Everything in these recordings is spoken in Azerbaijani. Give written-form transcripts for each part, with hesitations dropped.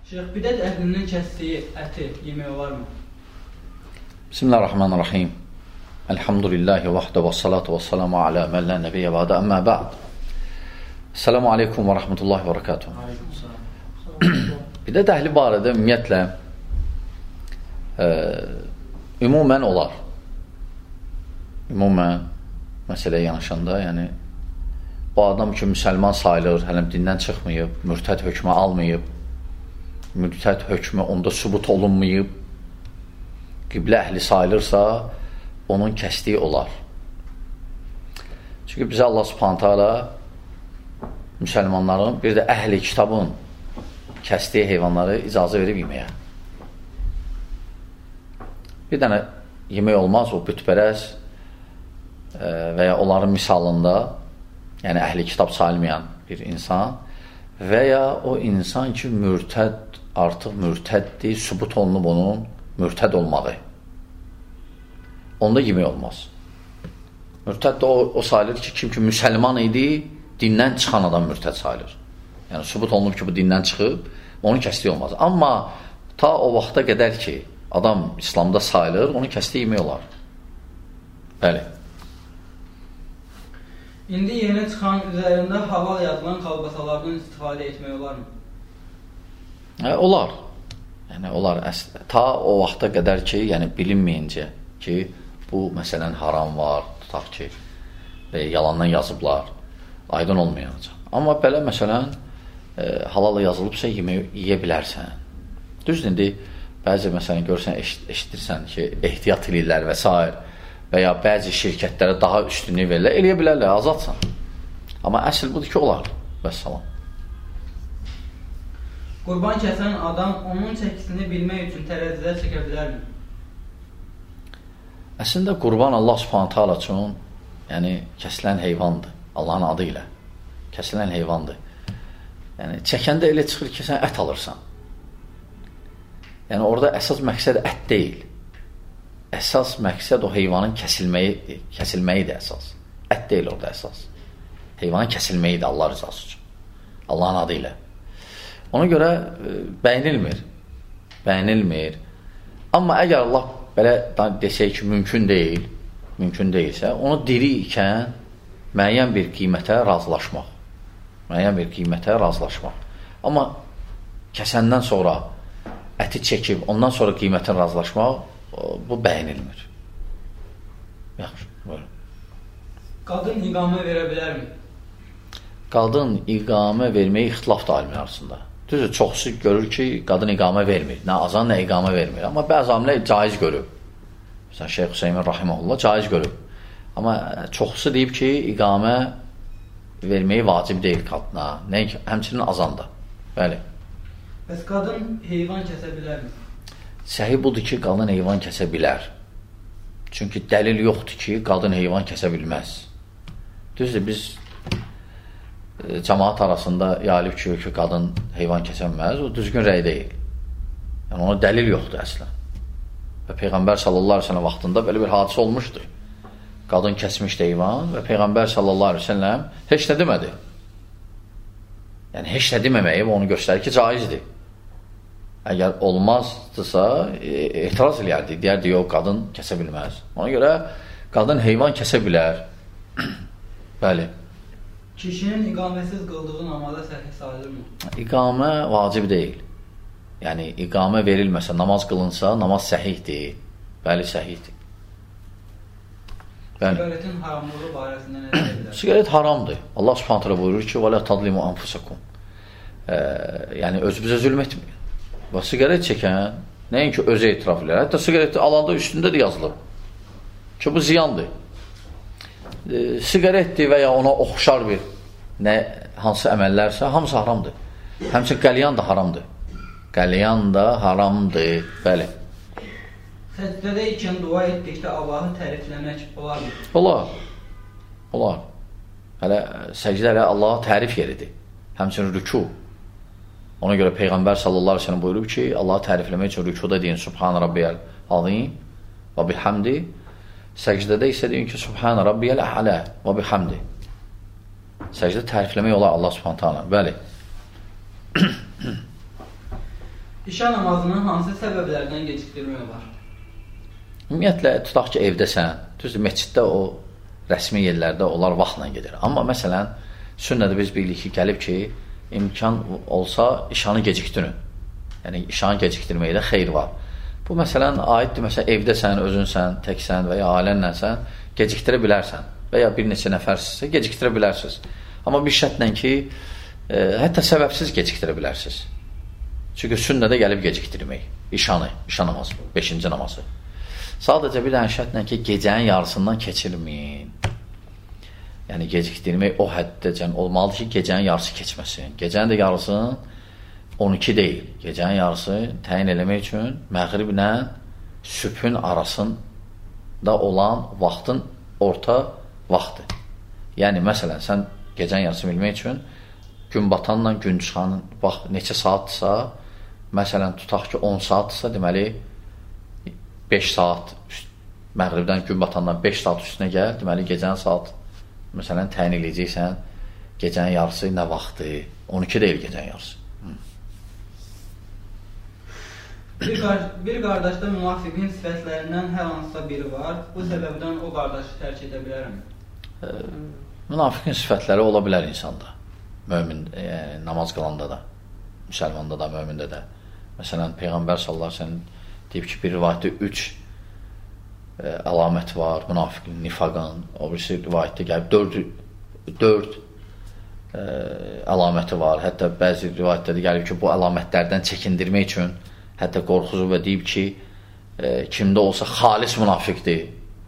Şeyx, bidət əhlinin kəsdiyi əti yemək olarmı? Bismillahirrahmanirrahim. Elhamdülillahi vahdə və salatu və salamu alə mən lə nəbiyyə və adə əmmə bə'd. Esselamu aleykum və rəhmətullahi və rəkatuhu. Bidət əhli barədə ümumiyyətlə ümumən olar. Ümumən məsələyə yanaşanda, yəni bu adam ki, müsəlman sayılır, hələm dindən çıxmayıb, mürtəd hökmə almayıb, mürtəd hökmə onda sübut olunmayıb, qiblə əhli sayılırsa, onun kəsdiyi olar. Çünki bizə Allah subhanətə alə müsəlmanların, bir də əhli kitabın kəsdiyi heyvanları icazə verib yeməyə. Bir dənə yemək olmaz, o bütpərəz və ya onların misalında, yəni əhli kitab sayılmayan bir insan və ya o insan ki, mürtəd, artıq mürtəddir, sübut olunub onun mürtəd olmağı. Onda yemək olmaz. Mürtəd də o sayılır ki, kim ki müsəlman idi, dindən çıxan adam mürtəd sayılır. Yəni sübut olunub ki, bu dindən çıxıb, onun kəsdiyi olmaz. Amma ta o vaxta qədər ki, adam İslamda sayılır, onun kəsdiyi yemək olar. Bəli. İndi yeni çıxan üzərində halal yazılan kalbasalardan istifadə etmək olarmı? Olar. Yəni, olar. Ta o vaxta qədər ki, yəni bilinməyincə ki, bu məsələn haram var, tutaq ki, yalandan yazıblar, aydın olmayacaq. Amma belə məsələn halal yazılıbsa yeyə bilərsən. Düzdür, indi bəzi məsələn görürsən, eşidirsən ki, ehtiyat edirlər və s. və ya bəzi şirkətlərə daha üstünlük verirlər, eləyə bilərlər, azadsan. Amma əsl budur ki, olar. Vəssalam. Qurban kəsən adam onun çəkisini bilmək üçün tərəzidə çəkə bilərmi? Əslində, qurban Allah subhanətə alə üçün yəni, kəsilən heyvandır. Allahın adı ilə. Kəsilən heyvandır. Yəni, çəkəndə elə çıxır ki, sən ət alırsan. Yəni, orada əsas məqsəd ət deyil. Əsas məqsəd o heyvanın kəsilməyidir əsas. Ət deyil orada əsas. Heyvanın kəsilməyidir Allah rızası üçün. Allahın adı ilə. Ona görə bəyinilmir. Bəyinilmir. Amma əgər Allah belə desək ki, mümkün deyilsə, onu diri ikən müəyyən bir qiymətə razılaşmaq. Müəyyən bir qiymətə razılaşmaq. Amma kəsəndən sonra əti çəkib, ondan sonra qiymətə razılaşmaq, bu bəyinilmir. Yaxşı, buyurun. Qadın iqamə verə bilərmi? Qadın iqamə verməyi ixtilafdır alimlər arasında. Düzdür, çoxsu görür ki, qadın iqamə vermir. Nə azan, nə iqamə vermir. Amma bəzi alimlər caiz görüb. Məsələn, Şeyx Hüseymin Rahiməhullah caiz görüb. Amma çoxsu deyib ki, iqamə verməyi vacib deyil qadına. Nəinki, həmçinin azan da. Bəli. Bəs qadın heyvan kəsə bilərmi? Səhih budur ki, qadın heyvan kəsə bilər. Çünki dəlil yoxdur ki, qadın heyvan kəsə bilməz. Düzdür, biz cəmaat arasında yayılıb ki, qadın heyvan kəsə bilməz, o düzgün rəy deyil. Yəni, ona dəlil yoxdur əslən. Və Peyğəmbər sallallahu aleyhi ve sellem vaxtında belə bir hadisə olmuşdur. Qadın kəsmişdi heyvan və Peyğəmbər sallallahu aleyhi ve sellem heç nə demədi. Yəni, heç nə deməməyi onu göstərir ki, caizdir. Əgər olmazdısa, etiraz eləyərdi. Deyərdi, yox, qadın kəsə bilməz. Ona görə qadın heyvan kəsə bilər. Bəli. Kişinin iqaməsiz qıldığı namazda səhih sayılırmı? İqamə vacib deyil. Yəni, iqamə verilməsə, namaz qılınsa, namaz səhihdir. Bəli, səhihdir. Sigaretin haramlığı barəsində nə deyə bilər? Sigaret haramdır. Allah subhanətlə buyurur ki, وَلَا تَظْلِمُوا أَنْفُسَكُمْ Yəni, özümüzə zülm etməyin. Və sigaret çəkən, nəinki özü etiraf edir. Hətta sigareti alanda üstündə də yazılır ki, bu ziyandır. Sigaretdir və ya ona oxşar bir hansı əməllərsə, hamısı haramdır. Həmçin qəlyan da haramdır. Qəlyan da haramdır. Bəli. Səcdədə ikən dua etdikdə Allahı tərifləmək olarmı? Olar. Olar. Hələ səcdə hələ Allaha tərif yeridir. Həmçin rükû. Ona görə Peyğəmbər sallallahu aleyhi ve sellem buyurub ki, Allahı tərifləmək üçün rükuda deyin Subhan Rabbiyəl azim və bihamdi. Səcdədə isə deyin ki, Subhan Rabbiyəl a'la və bihamdi. Səcdə tərifləmək olar Allah subhanətə alə. Bəli. İşə namazını hansı səbəblərdən gecikdirmək olar? Ümumiyyətlə, tutaq ki, evdəsən, düzdür, meçiddə o rəsmi yerlərdə onlar vaxtla gedir. Amma məsələn, sünnədə biz bilirik ki, gəlib ki, imkan olsa işanı gecikdirin. Yəni, işanı gecikdirməkdə xeyr var. Bu, məsələn, aiddir, məsələn, evdəsən, özünsən, təksən və ya ailənlənsən, gecikdirə bilərsən və ya bir neçə nəfərsizsə, gecikdirə bilərsiniz. Amma bir şərtlə ki, hətta səbəbsiz gecikdirə bilərsiniz. Çünki sünnədə gəlib gecikdirmək, işan namazı, 5-ci namazı. Sadəcə bir dənə şərtlə ki, gecənin yarısından keçirməyin. Yəni, gecikdirmək o həddəcən olmalıdır ki, gecənin yarısı keçməsin. Gecənin də yarısının 12 deyil. Gecənin yarısı təyin eləmək üçün məğriblə sübhün arasında olan vaxtın orta vaxtı. Yəni, məsələn, sən gecənin yarısı bilmək üçün gün batanla gün çıxanın vaxt neçə saatdırsa, məsələn, tutaq ki, 10 saatdırsa, deməli, 5 saat, məğribdən gün batandan 5 saat üstünə gəl, deməli, gecənin saat, məsələn, təyin edəcəksən, gecənin yarısı nə vaxtı? 12 deyil gecənin yarısı. Bir qardaşda münafiqin sifətlərindən hər hansısa biri var, bu səbəbdən o qardaşı tərk edə bilərəm. Münafiqin sifətləri ola bilər insanda, mömin, namaz qılanda da, müsəlmanda da, mömində də. Məsələn, Peyğəmbər sallallahu əleyhi və səlləm deyib ki, bir rivayətdə 3 əlamət var, münafiqin, nifaqın, o birisi rivayətdə gəlib 4 əlaməti var. Hətta bəzi rivayətlərdə gəlib ki, bu əlamətlərdən çəkindirmək üçün hətta qorxuzu və deyib ki, kimdə olsa xalis münafiqdir.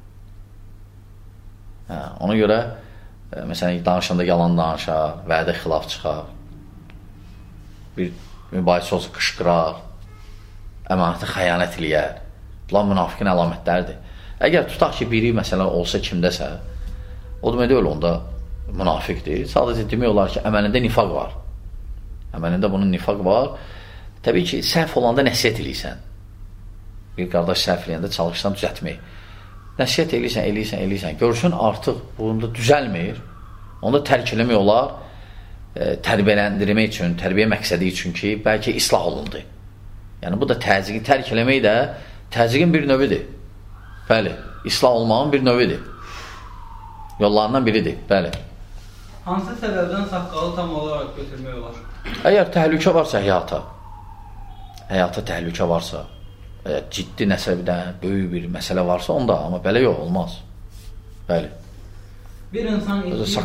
Ona görə, məsələn, danışanda yalan danışar, vədə xilaf çıxar, bir mübahisə olsa qışqırar, əmanətə xəyanət eləyər. Bunlar münafiqin əlamətləridir. Əgər tutaq ki, biri məsələn olsa kimdəsə, o demək deyil, onda münafiqdir. Sadəcə demək olar ki, əməlində nifaq var. Əməlində bunun nifaq var. Təbii ki, səhv olanda nəsiyyət eləyirsən. Bir qardaş səhv eləyəndə çalışsan düzətmək. Nəsiyyət eləyirsən. Görsün artıq bunda düzəlmir. Onda tərk eləmək olar, tərbiyələndirmək üçün, tərbiyə məqsədi üçün ki, bəlkə islah olundu. Yəni, bu da təzyiqi tərk eləmək də təzyiqin bir növüdür. Bəli, islah olmağın bir növüdür. Yollarından biridir, bəli. Hansı səbəbdən saqqalı tam olaraq götürmək olar? Əgər təhlükə varsa həyata təhlükə varsa, ciddi nəsəbdən böyük bir məsələ varsa onda, amma belə yox, olmaz. Bəli. Bir insan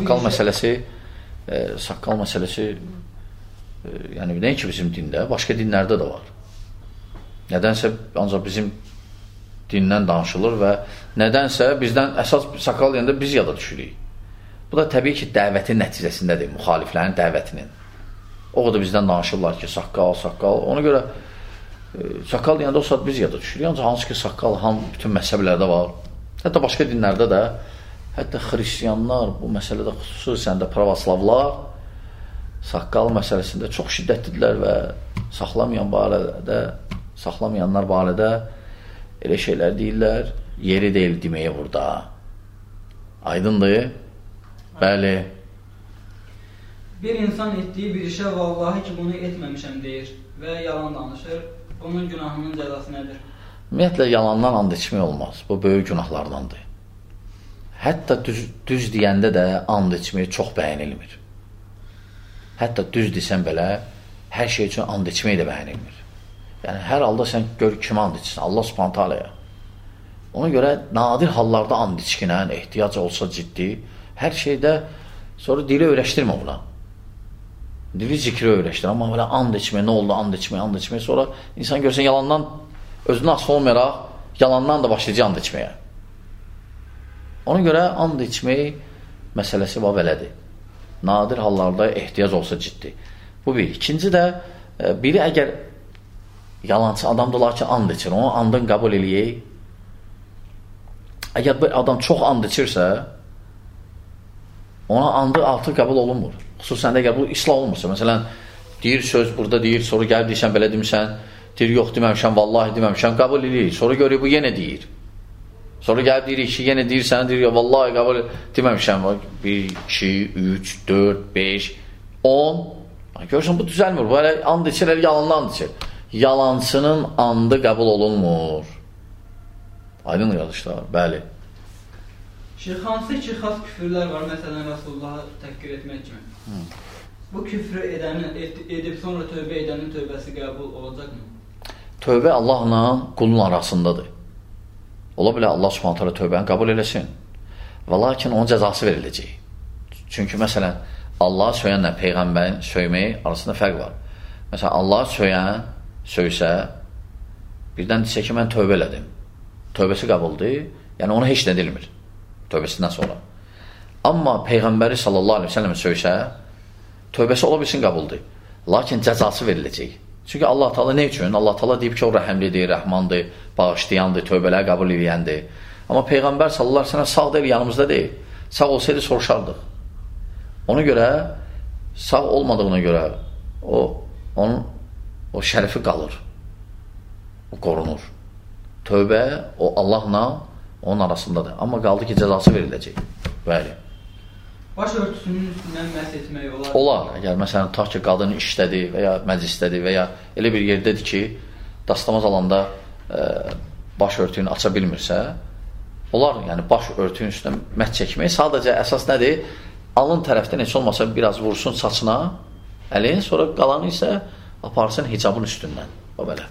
saqqal məsələsi yəni nəinki bizim dində, başqa dinlərdə də var. Nədənsə ancaq bizim dindən danışılır və nədənsə bizdən əsas saqqal deyəndə biz yada düşürük. Bu da təbii ki, dəvətin nəticəsindədir, müxaliflərin dəvətinin. O da bizdən danışırlar ki, saqqal. Ona görə saqqal deyəndə o saat biz yada düşürük. Ancaq hansı ki, saqqal bütün məzhəblərdə var. Hətta başqa dinlərdə də, hətta xristiyanlar bu məsələdə, xüsusən də pravoslavlar saqqal məsələsində çox şiddətlidirlər və saxlamayanlar barədə elə şeylər deyirlər, yeri deyil deməyə burada. Aydındır? Bəli. Bir insan etdiyi bir işə vallahi ki, bunu etməmişəm deyir və yalan danışır. Bunun günahının cəzası nədir? Ümumiyyətlə, yalandan and içmək olmaz. Bu, böyük günahlardandır. Hətta düz deyəndə də and içmək çox bəyənilmir. Hətta düz desən belə, hər şey üçün and içmək də bəyənilmir. Yəni, hər halda sən gör kimi and içsin, Allah subhanət aləyə. Ona görə nadir hallarda and içkinə, ehtiyac olsa ciddi, hər şeydə sonra dili öyrəşdirmə buna. Dili zikri öyrəşdir, amma belə and içmək, nə oldu, and içmək, sonra insan görsən yalandan, özünü asıl olmayaraq, yalandan da başlayacaq and içməyə. Ona görə and içmək məsələsi var belədir. Nadir hallarda ehtiyac olsa ciddi. Bu bir. İkinci də, biri əgər yalancı adamdırlar ki, and içir, onu andın qəbul eləyək. Əgər bir adam çox and içirsə, ona andı artıq qəbul olunmur. Xüsusən də əgər bu islah olmursa, məsələn, deyir söz burada deyir, sonra gəlib deyirsən, belə demirsən, deyir, yox deməmişəm, vallahi deməmişəm, qəbul eləyir. Sonra görür, bu yenə deyir. Sonra gəlib deyir ki, yenə deyirsən, deyir, vallahi qəbul deməmişəm, 1, 2, 3, 4, 5, 10. Görürsən, bu düzəlmir, bu elə and içir, elə yalanla and içir. Yalancının andı qəbul olunmur. Aydın qardaşlar, bəli. Hansı ki, xas küfürlər var, məsələn, Rasulullahı təhqir etmək kimi. Bu küfrü edib sonra tövbə edənin tövbəsi qəbul olacaqmı? Tövbə Allahla qulun arasındadır. Ola bilər Allah Subhanahu taala tövbəni qəbul eləsin. Və lakin onun cəzası veriləcək. Çünki məsələn, Allah söyənlə Peyğəmbərin söyməyi arasında fərq var. Məsələn, Allah söysə, birdən desə ki, mən tövbə elədim. Tövbəsi qəbuldur, yəni ona heç nə edilmir. Tövbəsindən sonra. Amma Peyğəmbəri sallallahu aleyhi ve sellem söysə, tövbəsi ola bilsin qəbuldur. Lakin cəzası veriləcək. Çünki Allah Taala nə üçün? Allah Taala deyib ki, o rəhimlidir, rəhmandır, bağışlayandır, tövbələri qəbul edəndir. Amma Peyğəmbər sallallahu aleyhi ve sellem sağ deyil, yanımızda deyil. Sağ olsaydı soruşardıq. Ona görə, sağ olmadığına görə o şərifi qalır. O qorunur. Tövbə o Allahla onun arasındadır. Amma qaldı ki, cəzası veriləcək. Bəli. Baş örtüsünün üstündən məhz etmək olar? Olar. Əgər məsələn, ta ki, qadın işdədir və ya məclisdədir və ya elə bir yerdədir ki, dastamaz alanda baş örtüyünü aça bilmirsə, olar. Yəni, baş örtüyünün üstündən məhz çəkmək. Sadəcə əsas nədir? Alın tərəfdən heç olmasa biraz vursun saçına, əlin, sonra qalanı isə aparsın hicabın üstündən. O belə.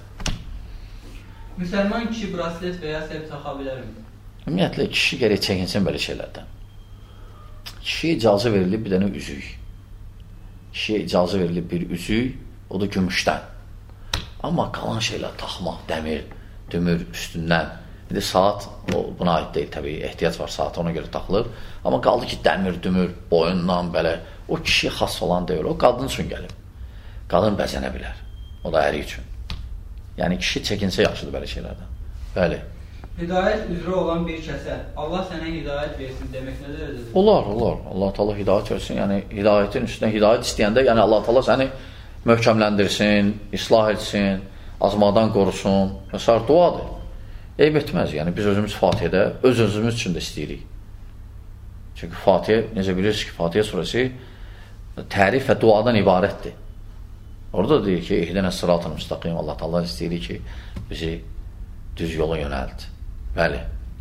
Müsəlman kişi braslet və ya sərf taxa bilərmi? Ümumiyyətlə, kişi gərək çəkinsin belə şeylərdən. Kişiyə icazə verilib bir dənə üzük. Kişiyə icazə verilib bir üzük, o da gümüşdən. Amma qalan şeylər, taxmaq, dəmir, dümür üstündən. İndi saat, buna aid deyil təbii, ehtiyac var, saat ona görə taxılır. Amma qaldı ki, dəmir, dümür, boyundan belə, o kişiyə xas olan deyil, o qadın üçün gəlib. Qadın bəzənə bilər, o da əri üçün. Yəni, kişi çəkinsə yaxşıdır belə şeylərdən. Bəli. Hidayət üzrə olan bir kəsə, Allah sənə hidayət versin demək nə dərəcədir? Olar. Allah Taala hidayət versin. Yəni, hidayətin üstünə hidayət istəyəndə, yəni Allah Taala səni möhkəmləndirsin, islah etsin, azmaqdan qorusun. Məsələn, duadır. Eyb etməz. Yəni, biz özümüz Fatihədə, özümüz üçün də istəyirik. Çünki Fatihə, necə bilirsiniz ki, Fatihə surəsi tərif və duadan ibarətdir. Orada deyir ki, ihdinə sıratın müstəqim. Allah Taala istəyir ki, bizi düz yola yönəlt. Bəli.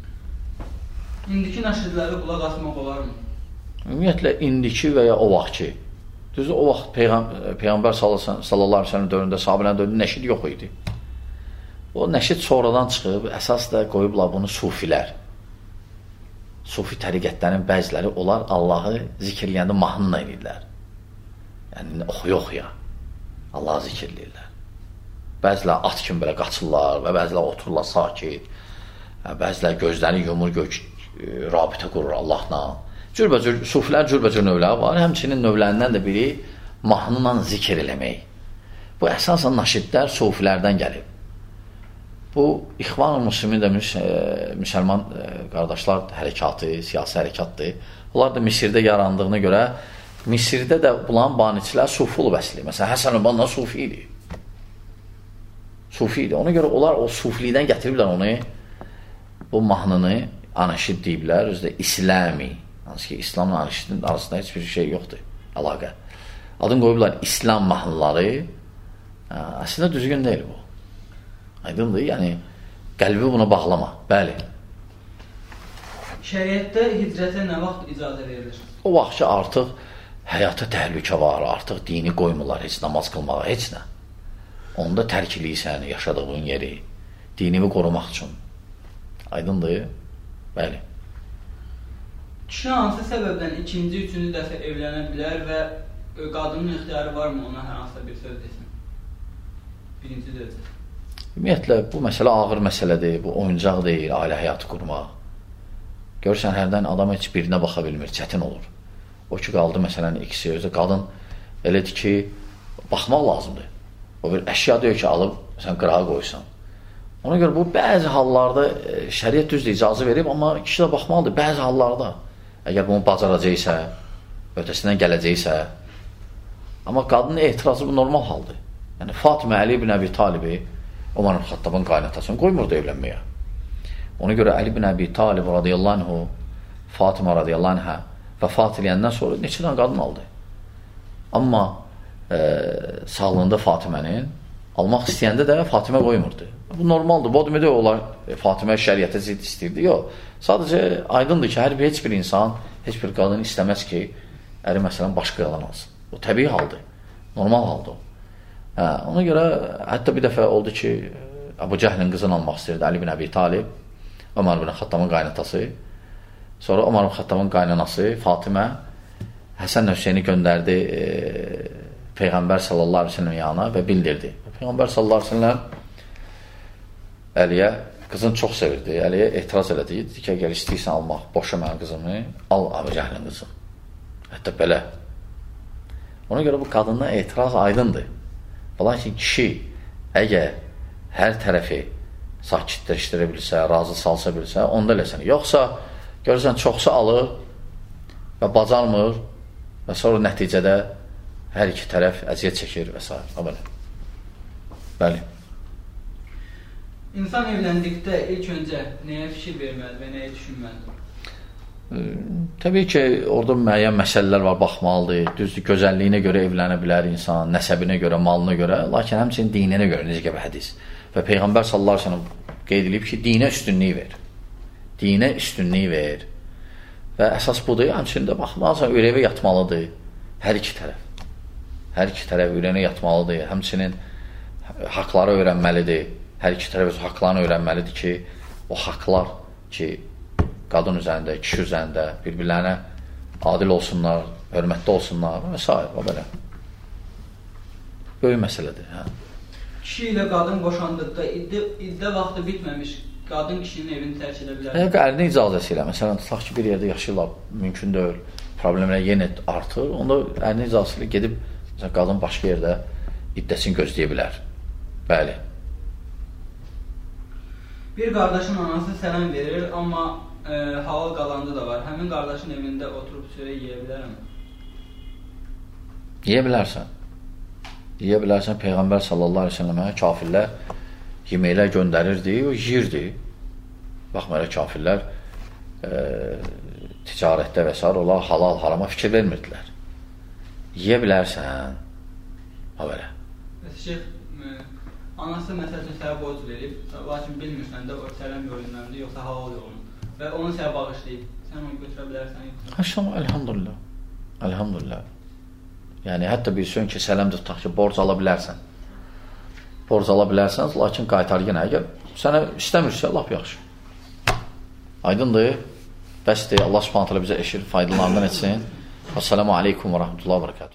İndiki nəşidləri qulaq asmaq olarmı? Ümumiyyətlə, indiki və ya o vaxtki. Düzdür, o vaxt Peyğəmbər sallallahu aleyhi ve sellem dövründə, sahabilərin dövründə nəşid yox idi. O nəşid sonradan çıxıb, əsas da qoyublar bunu sufilər. Sufi təriqətlərin bəziləri, onlar Allahı zikirləyəndə mahnına edirlər. Yəni, oxuya. Allahı zikirləyirlər. Bəzilər at kimi belə qaçırlar və bəzilər otururlar sakit. Bəzilər gözləri yumur, rabitə qurur Allahla. Cürbəcür, sufilər cürbəcür növləri var. Həmçinin növlərindən də biri mahnıyla zikir eləmək. Bu əsasən naşidlər sufilərdən gəlib. Bu, İxvan-ı Müslümin də müsəlman qardaşlar hərəkatı, siyasi hərəkatdır. Onlar da Misirdə yarandığına görə, Misirdə də bulan baniçilər sufi olub əsli. Məsələn, Həsən Öbanla sufi idi. Sufi idi. Ona görə onlar o sufilikdən gətiriblər onu, bu mahnını anaşid deyiblər, özdə İslami. Hansı ki, İslamla anaşidin arasında heç bir şey yoxdur, əlaqə. Adını qoyublar İslam mahnıları. Əslində düzgün deyil bu. Aydındır, yəni qəlbi buna bağlama. Bəli. Şəriətdə hicrətə nə vaxt icazə verilir? O vaxt ki, artıq həyata təhlükə var, artıq dini qoymurlar, heç namaz qılmağa, heç nə. Onda tərk eləyirsən yaşadığın yeri, dinini qorumaq üçün. Aydındır? Bəli. Kişi hansı səbəbdən ikinci, üçüncü dəfə evlənə bilər və qadının ixtiyarı varmı ona hər hansısa bir söz desin? Birinci dərəcə. Ümumiyyətlə, bu məsələ ağır məsələdir, bu oyuncaq deyil, ailə həyatı qurmaq. Görürsən, hərdən adam heç birinə baxa bilmir, çətin olur. O ki, qaldı məsələn ikisi, özü qadın elədir ki, baxmaq lazımdır. O bir əşya deyir ki, alıb sən qırağa qoysan. Ona görə bu bəzi hallarda şəriət düzdür, icazə verib, amma kişi də baxmalıdır. Bəzi hallarda, əgər bunu bacaracaqsə, ötəsindən gələcəksə, amma qadının etirazı bu normal haldır. Yəni, Fatimə Əli ibn Əbi Talibi, Ömər ibn Xattabın qaynatasını qoymurdu evlənməyə. Ona görə Əli ibn Əbi Talib radiyallahu anhu, Fatimə radiyallahu anhə vəfat eləyəndən sonra neçədən qadın aldı. Amma sağlığında Fatimənin Almaq istəyəndə də Fatimə qoymurdu. Bu normaldır. Bu demək olar Fatimə şəriətə zidd istəyirdi. Yox. Sadəcə aydındır ki, heç bir insan, heç bir qadın istəməz ki, əri məsələn başqa yalan alsın. O təbii haldır. Normal haldır o. Ona görə hətta bir dəfə oldu ki, Əbu Cəhlin qızını almaq istəyirdi Əli bin Əbi Talib, Ömər bin Xattabın qaynatası. Sonra Ömər bin Xattabın qaynanası Fatimə Həsən Hüseyni göndərdi Peyğəmbər sallallahu aleyhi ve sellem yanına və bildirdi. Peyğəmbər sallallahu aleyhi ve sellem Əliyə qızını çox sevirdi. Əliyə etiraz elədi. Dedi ki, əgər istəyirsən almaq, boşa mənim qızımı, al Əbu Cəhlin qızını. Hətta belə. Ona görə bu qadından etiraz aydındır. Lakin kişi əgər hər tərəfi sakitləşdirə bilsə, razı salsa bilsə, onda eləsən. Yoxsa görürsən, çoxsa alır və bacarmır və sonra nəticədə hər iki tərəf əziyyət çəkir və s. Bəli. İnsan evləndikdə ilk öncə nəyə fikir verməli və nəyə düşünməlidir? Təbii ki, orada müəyyən məsələlər var, baxmalıdır. Düzdür, gözəlliyinə görə evlənə bilər insan, nəsəbinə görə, malına görə, lakin həmçinin dininə görə, necə ki, hədis. Və Peyğəmbər sallallahu əleyhi və səlləm qeyd edib ki, dinə üstünlük ver. Dinə üstünlük ver. Və əsas budur, həmçinin də baxmalısan, ürəyə yatmalıdır hər iki tərəf. Hər iki tərəf ürəyinə yatmalıdır, həmçinin haqları öyrənməlidir. Hər iki tərəf öz haqlarını öyrənməlidir ki, o haqlar ki, qadın üzərində, kişi üzərində bir-birlərinə adil olsunlar, hörmətli olsunlar və s. O belə. Böyük məsələdir. Kişi ilə qadın boşandıqda iddə vaxtı bitməmiş qadın kişinin evini tərk edə bilər. Əgər ərinin icazəsi ilə, məsələn, tutaq ki, bir yerdə yaşayırlar, mümkün deyil, problemlər yenə artır, onda ərinin icazəsi ilə gedib məsələn, qadın başqa yerdə iddəsini gözləyə bilər. Bəli. Bir qardaşın anası sələm verir, amma halal qalancı da var. Həmin qardaşın evində oturub çörək yeyə bilərəm? Yeyə bilərsən. Yeyə bilərsən. Peyğəmbər sallallahu aleyhi ve sellemə kafirlər yeməklər göndərirdi, o yiyirdi. Baxmayaraq kafirlər ticarətdə və s. onlar halal harama fikir vermirdilər. Yeyə bilərsən. Ha belə. Şeyx, anası məsəl üçün sənə borc verib, lakin bilmirsən də o sələm yolundandır, yoxsa halal yolundan. Və onu sənə bağışlayıb, sən onu götürə bilərsən, yoxsa? Həşəm, elhamdülillah. Elhamdülillah. Yəni, hətta bir sön ki, sələmdir tutaq ki, borc ala bilərsən. Borc ala bilərsən, lakin qaytar yenə. Əgər sənə istəmirsə, lap yaxşı. Aydındır. Bəsdir. Allah subhanətələ bizə eşir, faydalarından etsin. Assalamu aleykum və rəhmətullah və bərəkatuhu.